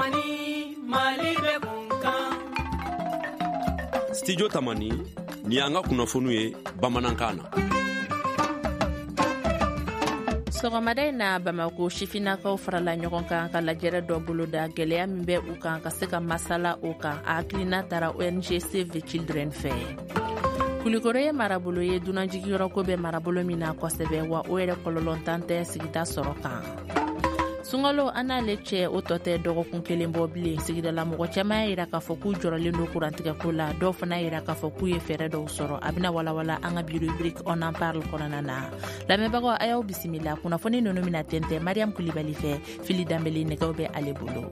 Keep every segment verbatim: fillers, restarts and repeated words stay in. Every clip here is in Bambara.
Tamani Mali be kunkan. Studio Tamani ni anga kunnafoniw ye Bamanankan na. Sɔgɔmada in na Bamako sifinnakaw farala ɲɔgɔn kan ka lajɛrɛ dɔ boloda gɛlɛya min bɛ u kan ka se ka masala o kan a hakilina taara O N G Save the Children fɛ. Kulikoro ye marabolo ye dunanjigiyɔrɔ ko bɛ marabolo min na kosɛbɛ wa o yɛrɛ kɔlɔlɔntan tɛ sigida sɔrɔ kan. Sungalo an n'ale cɛ o tɔ tɛ dɔgɔkun kelen bɔ bilen sigidala mɔgɔ caman y'a yira k'a fɔ k'u jɔrɔlen don kurantigɛko la dɔw fana yira k'a fɔ k'u ye fɛɛrɛ dɔw sɔrɔ a bɛna walawala an ka bi rubrique on en parle kɔnɔna na lamɛnbagaw a y'aw bisimila kunnafoni ninnu mina tɛntɛn Mariam Kulibali fɛ fili danbele nɛgɛw bɛ ale bolo.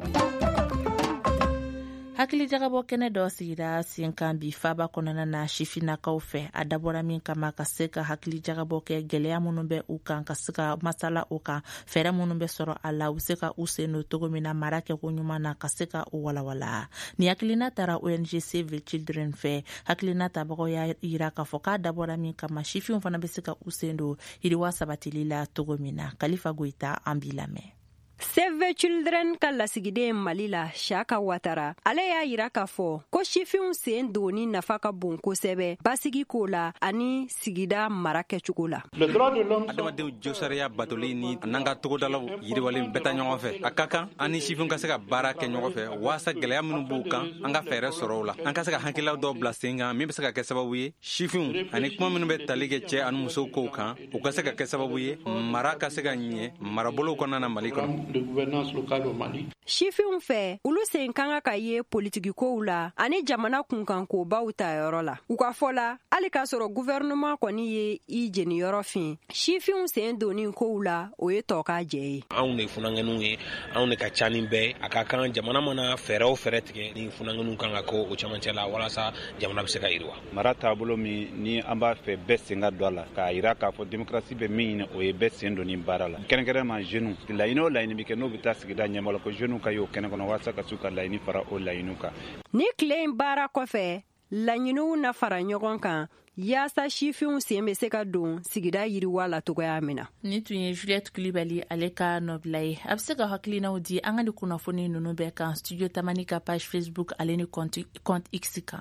Hakili jagabɔ kɛnɛ dɔ sigira sen kan bi faba kɔnɔna na sifinnakaw fɛ a dabɔra min kama ka se ka hakili jagabɔ kɛ gɛlɛya minnu bɛ u kan ka se ka masala o kan fɛɛrɛ minnu bɛ sɔrɔ a la u se ka u sen don cogo min na mara kɛko ɲuman na ka se ka u walawala ni hakilina taara O N G Save the Children fɛ hakilina tabagaw y'a yira k'a fɔ k'a dabɔra min kama sifinw fana bɛ se ka u sen don yiriwa sabatili la cogo min na Kalifa Goita an b'i lamɛn. Save the Children ka lasigiden Mali la Shaka Watara ale y'a yira k'a fɔ ko sifinw sen doni nafa ka bon kosɛbɛ basigi ko la ani sigida mara kɛcogo la. Adamadenw jɔsariya batoli ni n'an ka togodalaw yiriwalen bɛɛ ta ɲɔgɔn fɛ a ka kan an ni sifinw ka se ka baara kɛ ɲɔgɔn fɛ waasa gɛlɛya minnu b'u kan an ka fɛɛrɛ sɔrɔ o la an ka se ka hakililaw dɔw bila sen kan min bɛ se ka kɛ sababu ye sifinw ani kuma minnu bɛ tali kɛ cɛ ani musow kow kan u ka se ka kɛ sababu ye mara ka se ka ɲɛ marabolow kɔnɔna na Mali kɔnɔ. De gouvernance locale au Mali. Sifinw fɛ olu sen kan ka ye politikikow la ani jamana kunkankobaw ta yɔrɔ la u ka fɔ la hali k'a sɔrɔ gouvernement kɔni ye i jeniyɔrɔ fin sifinw sen doni kow la o ye tɔ ka jɛ ye. Anw de funangɛnw ye anw de ka ca ni bɛɛ a ka kan jamana mana fɛɛrɛ o fɛɛrɛ tigɛ ni funangɛnw kan ka kɛ o camancɛ la walasa jamana bɛ se ka yiriwa. Mara taabolo min ni an b'a fɛ bɛɛ sen ka don a la k'a yira k'a fɔ démocratie bɛ min ɲini o ye bɛɛ sen doni baara la kɛrɛnkɛrɛnma jeunes laɲini o laɲini bɛ kɛ n'o bɛ taa sigida ɲɛmɔgɔ ko jeunes ka y'o kɛnɛ kɔnɔ waasa ka s'u ka laɲini fara o laɲiniw kan. Ni tile in baara kɔfɛ laɲiniw na fara ɲɔgɔn kan yaasa sifinw sen bɛ se ka don sigida yiriwa la togoya min na. Ni tun ye Juliette Kulibali ale ka nɔbila ye a bɛ se ka hakilinaw di an ka ni kunnafoni ninnu bɛɛ kan Studio Tamani ka page Facebook ale ni compte X kan.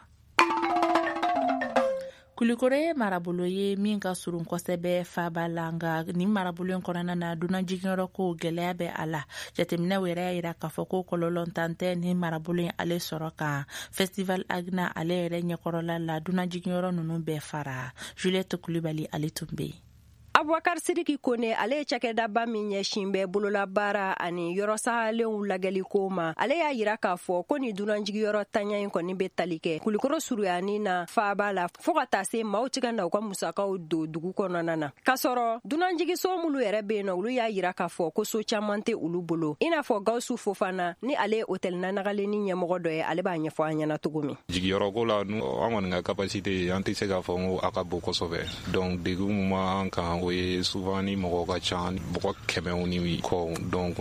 Kulikoro ye marabolo ye min ka surun kosɛbɛ faba la nga ni marabolo in kɔnɔna na dunanjigiyɔrɔ ko gɛlɛya bɛ a la jateminɛw yɛrɛ y'a yira k'a fɔ ko kɔlɔlɔntan tɛ ni marabolo in ale sɔrɔ kan Festival Agna ale yɛrɛ ɲɛkɔrɔla la dunanjigiyɔrɔ ninnu bɛɛ fara Juliette Kulibali ale tun bɛ yen. Abubakar Sidiki Kone ale ye cakɛdaba min ɲɛsin bɛ bololabaara ani yɔrɔ sahalenw lagɛliko ma ale y'a yira k'a fɔ ko ni dunanjigiyɔrɔ tanya in kɔni bɛ tali kɛ Kulikoro suruyani na faaba la fɔɔ ka taa se maaw tigɛ na u ka musakaw don dugu kɔnɔna na k'a sɔrɔ dunanjigiso minnu yɛrɛ bɛ yen nɔ olu y'a yira k'a fɔ ko so caman tɛ olu bolo i n'a fɔ Gawusu Fofana ni ale ye hôtel nanagalenni ɲɛmɔgɔ dɔ ye ale b'a ɲɛfɔ an ɲɛna cogo min. Jigiyɔrɔko la an kɔni ka capacité an tɛ se k'a fɔ ko a ka bon kosɛbɛ donc degun min b'an kan o ye souvent ni mɔgɔ ka ca mɔgɔ kɛmɛw ni kɔ donc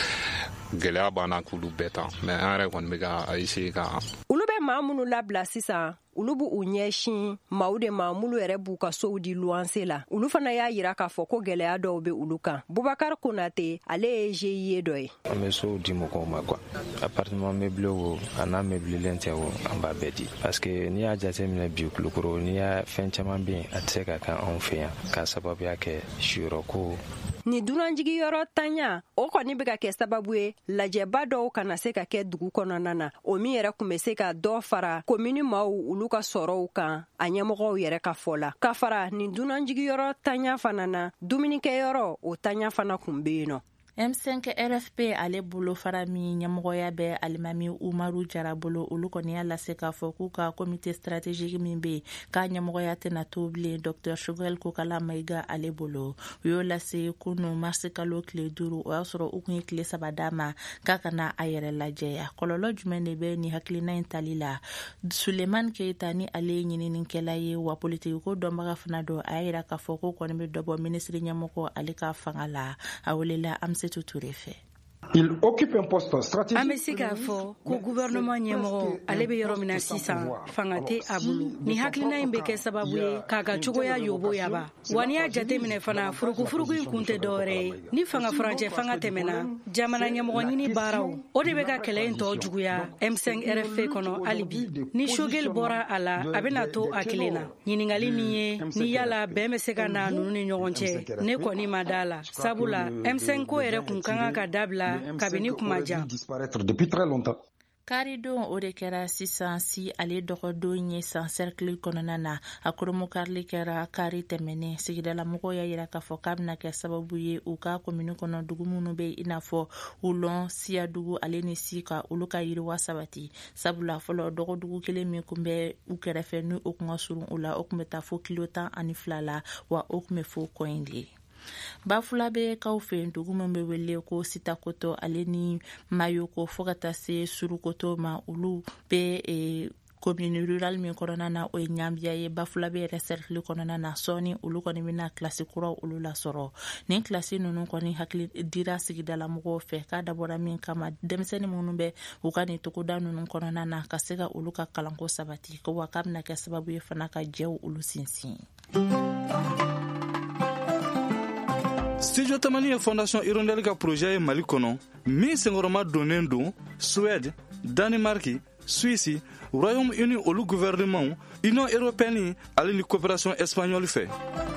gɛlɛya b'an k'olu bɛɛ ta mais an yɛrɛ kɔni bɛ ka essayer ka olu bɛ maa minnu labila sisan olu b'u ɲɛsin maaw de ma minnu yɛrɛ b'u ka sow di luwanse la olu fana y'a yira k'a fɔ ko gɛlɛya dɔw bɛ olu kan Bubakar Konate ale ye G I E dɔ ye. An bɛ sow di mɔgɔw ma quoi appartement meublé o a n'a meublelen tɛ o an b'a bɛɛ di parce que n'i y'a jateminɛ bi Kulukoro n'i y'a fɛn caman bɛ yen a tɛ se ka kɛ anw fɛ yan k'a sababuya kɛ siyɔrɔko. Ni dunanjigiyɔrɔ tanya o kɔni bɛ ka kɛ sababu ye lajɛba dɔw kana se ka kɛ dugu kɔnɔna na o min yɛrɛ kun bɛ se ka dɔ fara komini maaw olu ka sɔrɔw kan a ɲɛmɔgɔw yɛrɛ ka fɔ la ka fara ni dunanjigiyɔrɔ tanya fana na dumunikɛyɔrɔ o tanya fana kun bɛ yen nɔ. M cinq R F P ale bolo fara min ɲɛmɔgɔya bɛ alimami Umaru Jara bolo olu kɔni y'a lase k'a fɔ k'u ka comité stratégique min bɛ k'a ɲɛmɔgɔya tɛna to bilen Dr Choguel Kokala Mayiga ale bolo u y'o lase kunu marisi kalo tile duuru o y'a sɔrɔ u kun ye tile saba d'a ma k'a kana a yɛrɛ lajɛya kɔlɔlɔ jumɛn de bɛ ni hakilina in tali la Suleiman Keita ni ale ye ɲininikɛla ye wa politikiko dɔnbaga fana don a y'a yira k'a fɔ ko kɔni bɛ dɔ bɔ ministre ɲɛmɔgɔ ale ka fanga la a welela Amse Tuture fɛ. Il occupe un poste stratégique. An bɛ se k'a fɔ ko gouvernement ɲɛmɔgɔ ale bɛ yɔrɔ min na sisan fanga tɛ a bolo ni hakilina in bɛ kɛ sababu ye k'a ka cogoya yobo yaba wa n'i y'a jateminɛ fana furukufuruku in kun tɛ dɔwɛrɛ ye ni fanga furancɛ fanga tɛmɛna jamana ɲɛmɔgɔ ɲini baaraw o de bɛ ka kɛlɛ in tɔ juguya M cinq R F kɔnɔ hali bi ni Shogel bɔra a la a bɛna to a kelen na ɲininkali min ye ni yala bɛn bɛ se ka na ninnu ni ɲɔgɔn cɛ ne kɔni ma da la sabula M cinq ko yɛrɛ kun kan ka dabila kabini kuma jan. Karidon o de kɛra sisan si ale dɔgɔdon ye san cercle kɔnɔna na a koromokarili kɛra kari tɛmɛnen sigidala mɔgɔw y'a yira k'a fɔ k'a bɛna kɛ sababu ye u ka komini kɔnɔ dugu minnu bɛ i n'a fɔ Ulɔn Siyadugu ale ni Sika olu ka yiriwa sabati sabula fɔlɔ dɔgɔdugu kelen min kun bɛ u kɛrɛfɛ ni o kun ka surun u la o kun bɛ taa fo kilo tan ani fila la wa o kun bɛ fo kɔin de. Bafula bɛ kaw fɛ dugu min bɛ wele ko Sitakoto ale ni Mayoko fo ka taa se Surukoto ma olu bɛ commune rurale min kɔnɔna na o ye Ɲambia ye Bafula bɛ yɛrɛ cercle kɔnɔna na sɔɔni olu kɔni bɛna classe kuraw olu la sɔrɔ nin classe ninnu kɔni hakili dira sigidala mɔgɔw fɛ k'a dabɔra min kama denmisɛnnin minnu bɛ u ka nin togoda ninnu kɔnɔna na ka se ka olu ka kalanko sabati ko wa k'a bɛna kɛ sababu ye fana ka jɛw olu sinsin. Studio Tamani ye Fondation Hirondelle ka projet ye Mali kɔnɔ min senkɔrɔma donnen don Suède, Danemark, Suisse, Royaume-Uni olu gouvernement, Union européenne ale ni coopération espagnole fɛ.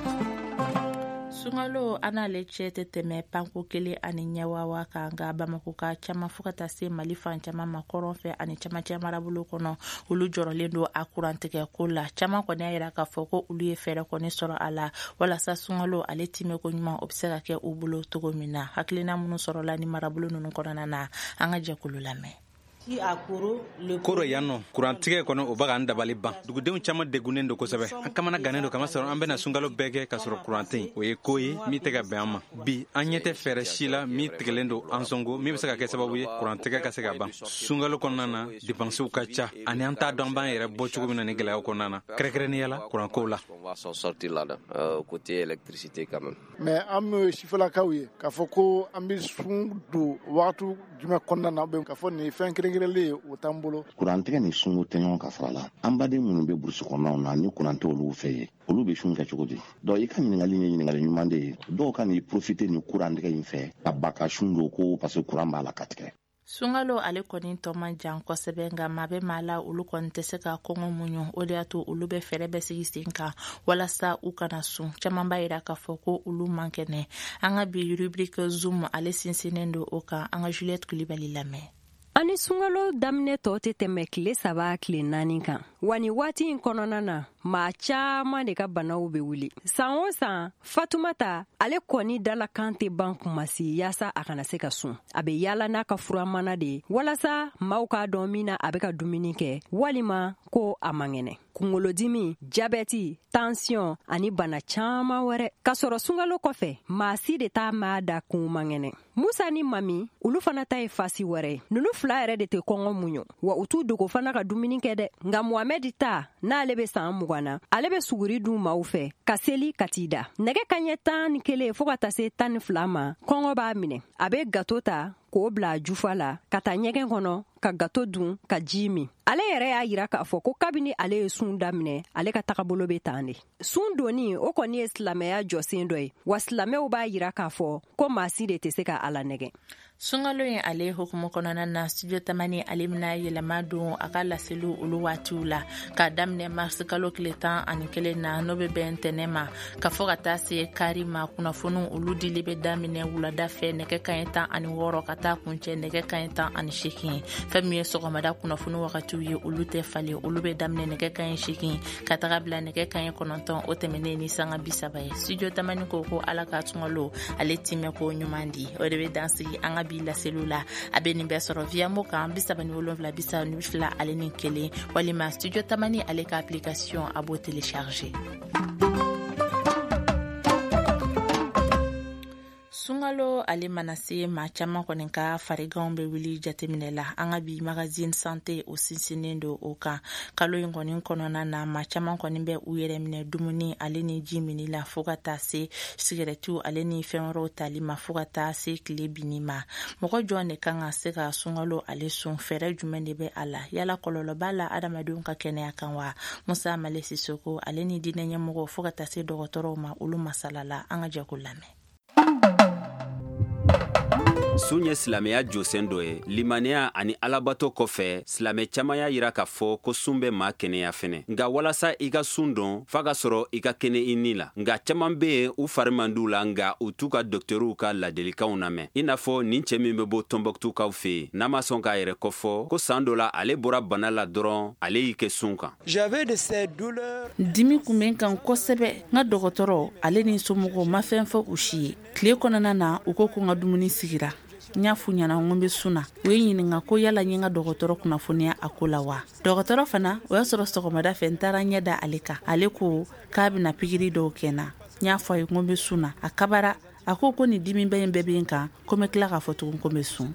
Sungalo anale cɛ tɛ tɛmɛ panko kelen ani ɲɛwawa kan nka Bamako ka caman fo ka taa se Mali fan caman ma kɔrɔn fɛ ani camancɛ marabolo kɔnɔ olu jɔrɔlen don a kurantigɛ ko la caman kɔni y'a yira k'a fɔ ko olu ye fɛɛrɛ kɔni sɔrɔ a la walasa Sungalo ale timeko ɲuman o bɛ se ka kɛ u bolo cogo min na hakilina minnu sɔrɔla ni marabolo ninnu kɔnɔna na an ka jɛkulu lamɛn. Koro yan nɔ kurantigɛ kɔnɔ o baga an dabali ban dugudenw caman degunnen don kosɛbɛ an kamana gannen don kama sɔrɔ an bɛna sunkalo bɛɛ kɛ ka sɔrɔ kurante o ye ko ye min tɛ ka bɛn an ma bi an ɲɛ tɛ fɛɛrɛ si la min tigɛlen don an sɔngo min bɛ se ka kɛ sababu ye kurantigɛ ka se ka ban sunkalo kɔnɔna na dépenses ka ca ani an t'a dɔn an b'an yɛrɛ bɔ cogo min na ni gɛlɛyaw kɔnɔna na kɛrɛnkɛrɛnnenya la kurankow la mais an bɛ sifalakaw ye k'a fɔ ko an bɛ sun don wagati jumɛn kɔnɔna na k'a fɔ nin fɛn kelen o t'an bolo kurantigɛ ni sungo tɛ ɲɔgɔn ka fara la an baden minnu bɛ burusi kɔnɔnaw na ni kurante olu fɛ ye olu bɛ sun kɛ cogo di donc i ka ɲininkali ye ɲininkali ɲuman de ye dɔw ka n'i profiter ni kurantigɛ in fɛ ka ba ka sun don ko parce que kuran b'a la ka tigɛ. Sungalo ale kɔni tɔ man jan kosɛbɛ nka maa bɛ maa la olu kɔni tɛ se ka kɔngɔ muɲu o de y'a to olu bɛ fɛɛrɛ bɛ sigi sen kan walasa u kana sun caman b'a yira k'a fɔ ko olu man kɛnɛ an ka bi rubrique zoom ale sinsinnen don o kan an ka Juliette Kulibali lamɛn. Ani sungalo daminɛ tɔ tɛ tɛmɛ tile saba tile naani kan wa ni waati in kɔnɔna na maa caman de ka banaw bɛ wuli san o san Fatumata ale kɔni dalakan tɛ ban kumasi yaasa a kana se ka sun a bɛ yaala n'a ka furamana de ye walasa maaw k'a dɔn min na a bɛ ka dumuni kɛ walima ko a man kɛnɛ kunkolodimi jabɛti tension ani bana caman wɛrɛ ka sɔrɔ sungalo kɔfɛ maa si de t'a maa da kun man kɛnɛ Musa ni Mami olu fana ta ye fasi wɛrɛ ye ninnu fila yɛrɛ de tɛ kɔngɔ muɲu wa u t'u dogo fana ka dumuni kɛ dɛ nka Muhamɛdi ta n'ale bɛ san mugan na ale bɛ suguri dun maaw fɛ ka seli ka t'i da nɛgɛ kaɲɛ tan ni kelen fo ka taa se tan ni fila ma kɔngɔ b'a minɛ a bɛ gato ta k'o bila jufa la ka taa ɲɛgɛn kɔnɔ ka gato dun ka ji min ale yɛrɛ y'a yira k'a fɔ ko kabini ale ye sun daminɛ ale ka tagabolo bɛ tan de sun doni o kɔni ye silamɛya jɔsen dɔ ye wa silamɛw b'a yira k'a fɔ ko maa si de tɛ se ka ala nɛgɛ. Sungalo in ale hukumu kɔnɔna na Studio Tamani ale bɛna yɛlɛma don a ka laseliw olu waatiw la ka daminɛ mars kalo tile tan ani kelen na n'o bɛ bɛn ntɛnɛn ma ka fɔ ka taa se kari ma kunnafoniw olu dili bɛ daminɛ wulada fɛ nɛgɛ kanɲɛ tan ani wɔɔrɔ ka taa kuncɛ nɛgɛ kanɲɛ tan ani seegin fɛn min ye sɔgɔmada kunnafoni wagatiw ye olu tɛ falen olu bɛ daminɛ nɛgɛ kanɲɛ seegin ka taga bila nɛgɛ kanɲɛ kɔnɔntɔn o tɛmɛnen ni sanga bi saba ye Studio Tamani ko ko ala ka Sungalo ale timɛ ko ɲuman di o de bɛ dansigi an ka bi laseliw la a bɛ nin bɛɛ sɔrɔ via mo kan bi saba ni wolonwula bi saba ni fila ale ni kelen walima Studio Tamani ale ka application a b'o télécharger. Sungalo ale mana se maa caman kɔni ka fariganw bɛ wuli jateminɛ la an ka bi magazine santé o sinsinnen don o kan kalo in kɔni kɔnɔna na maa caman kɔni bɛ u yɛrɛ minɛ dumuni ale ni ji mini la fo ka taa se sigarɛtiw ale ni fɛn wɛrɛw tali ma fo ka taa se tile binni ma mɔgɔ jɔn de kan ka se ka sungalo ale sun fɛɛrɛ jumɛn de bɛ a la yala kɔlɔlɔ b'a la adamadenw ka kɛnɛya kan wa Musa Male Sisoko ale ni diinɛ ɲɛmɔgɔ fo ka taa se dɔgɔtɔrɔw ma olu masala la an ka jɛ ko lamɛn. Sun ye silamɛya jɔsen dɔ ye limaniya ani alabato kɔfɛ silamɛ caman y'a yira k'a fɔ ko sun bɛ maa kɛnɛya fɛnɛ nka walasa i ka sun dɔn f'a ka sɔrɔ i ka kɛnɛ i ni la nka caman bɛ yen u fari man d'u la nka u t'u ka dɔkitɛriw ka ladilikanw lamɛn i n'a fɔ nin cɛ min bɛ bɔ Tɔnbɔkutukaw fɛ yen n'a ma sɔn k'a yɛrɛ kɔfɔ ko san dɔ la ale bɔra bana la dɔrɔn ale y'i kɛ sun kan. Dimi kun bɛ n kan kosɛbɛ n ka dɔgɔtɔrɔ ale ni somɔgɔw ma fɛn fɔ u si ye tile kɔnɔna na u ko ko n ka dumuni sigira n y'a f'u ɲɛna n ko n bɛ sun na u ye ɲininka ko yala n ye n ka dɔgɔtɔrɔ kunnafoniya a ko la wa dɔgɔtɔrɔ fana o y'a sɔrɔ sɔgɔmada fɛ n taara ɲɛ da ale kan ale ko k'a bɛna pikiri dɔw kɛ n na n y'a fɔ a ye ko n bɛ sun na a kabara a ko ko ni dimi bɛ in bɛɛ bɛ n kan ko n bɛ tila k'a fɔ tugun ko n bɛ sun.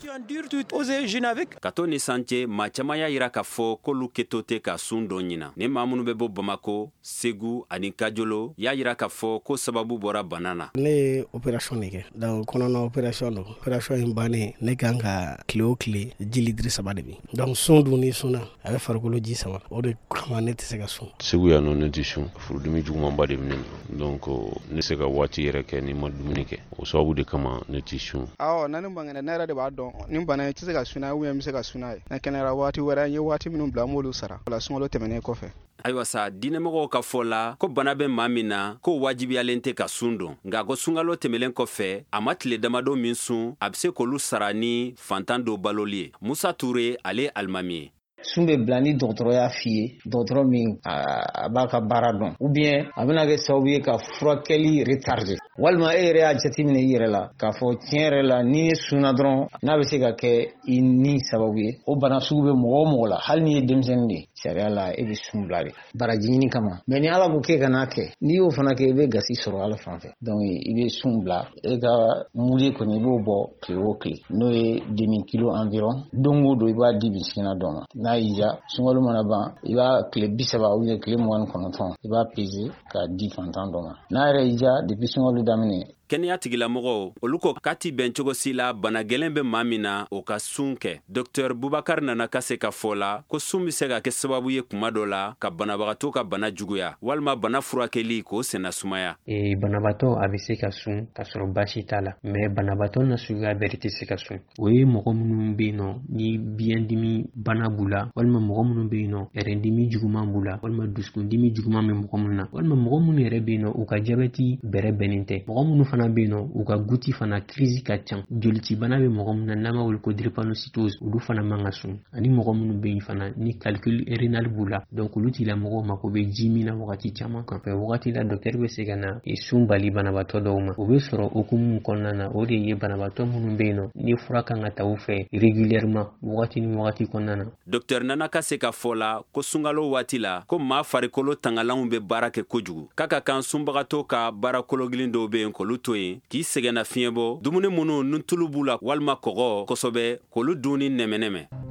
Ka to ni san cɛ maa caman y'a yira k'a fɔ k'olu kɛtɔ tɛ ka sun dɔn ɲina ni maa minnu bɛ bɔ Bamako Segu ani Kajolo y'a yira k'a fɔ ko sababu bɔra bana na. Ne ye opération de kɛ donc kɔnɔna opération don opération in bannen ne kan ka tile o tile ji litiri saba de min donc sun dun ni sunna a bɛ farikolo ji sama o de kama ne tɛ se ka sun. Segu yan nɔ ne tɛ sun furudimi jugumanba de bɛ ne na donc ne se ka waati yɛrɛ kɛ ni ma dumuni kɛ o sababu de kama ne tɛ sun. Awɔ na ne bangena ne yɛrɛ de b'a dɔn ni bana tɛ se ka sun ou bien n bɛ se ka sun ye na kɛnɛyara waati wɛrɛ n ye waati minnu bila m'olu sara wala sunkalo tɛmɛnen kɔfɛ. Ayiwa sa diinɛmɔgɔw ka fɔ la ko bana bɛ maa min na ko wajibiyalen tɛ ka sun dɔn nka ko sunkalo tɛmɛlen kɔfɛ a ma tile damadɔ min sun a bɛ se k'olu sara ni fantan dɔ baloli ye Musa Ture ale alimami ye. Sun bɛ bila ni dɔgɔtɔrɔ y'a f'i ye dɔgɔtɔrɔ min a b'a ka baara dɔn ou bien a bɛna kɛ sababu ye ka furakɛli retarder walima e yɛrɛ y'a jateminɛ i yɛrɛ la k'a fɔ tiɲɛ yɛrɛ la ni ye sunna dɔrɔn n'a bɛ se ka kɛ i ni sababu ye o bana sugu bɛ mɔgɔ o mɔgɔ la hali ni ye denmisɛnnin de sariya la e bɛ sun bila de baraji ɲini kama mais ni ala ko k'e ka n'a kɛ n'i y'o fana kɛ i bɛ gasi sɔrɔ ala fan fɛ donc i bɛ sun bila e ka mudi kɔni i b'o bɔ tile o tile n'o ye demi kilo environ don o don i b'a di misikina dɔ ma n'a y'i ja sunkalo mana ban i b'a tile bi saba ou bien tile mugan ni kɔnɔntɔn i b'a peser k'a di fantan dɔ ma n'a yɛrɛ y'i ja depuis sunkalo daminɛ. Kɛnɛya tigilamɔgɔw olu ko k'a ti bɛn cogo si la bana gɛlɛn bɛ maa min na o ka sun kɛ Dr Bubakar nana ka se ka fɔ la ko sun bɛ se ka kɛ sababu ye kuma dɔ la ka banabagatɔ ka bana juguya walima bana furakɛli k'o senna sumaya. E banabagatɔ a bɛ se ka sun ka sɔrɔ basi t'a la mais banabagatɔ na suguya bɛɛ tɛ se ka sun o ye mɔgɔ minnu bɛ yen nɔ ni biyɛndimi bana b'u la walima mɔgɔ minnu bɛ yen nɔ ɛrɛndimi juguman b'u la walima dusukundimi juguman bɛ mɔgɔ minnu na walima mɔgɔ minnu yɛrɛ bɛ yen nɔ u ka jabɛti bɛrɛ bɛnnen tɛ mɔgɔ minnu fana bɛ yen nɔ u ka guti fana crise ka ca jolitibana bɛ mɔgɔ minnu na n'an b'a wele ko drépanocytose olu fana man ka sun ani mɔgɔ minnu bɛ yen fana ni calcul rénal b'u la donc olu tigilamɔgɔw mako bɛ ji min na wagati caman kan wagati la docteur bɛ se ka na sun bali banabaatɔ dɔw ma o bɛ sɔrɔ hukumu kɔnɔna na o de ye banabaatɔ minnu bɛ yen nɔ ni fura kan ka ta u fɛ régulièrement wagati ni wagati kɔnɔna na. Docteur Nana ka se ka fɔ la ko sunkalo waati la ko maa farikolo tangalanw bɛ baara kɛ kojugu k'a ka kan sunbagatɔ ka baara kologilin dɔw bɛ yen k'olu to yen k'i sɛgɛnna fiɲɛ bɔ dumuni minnu ni tulu b'u la walima kɔgɔ kosɛbɛ k'olu dun ni nɛmɛnɛmɛ.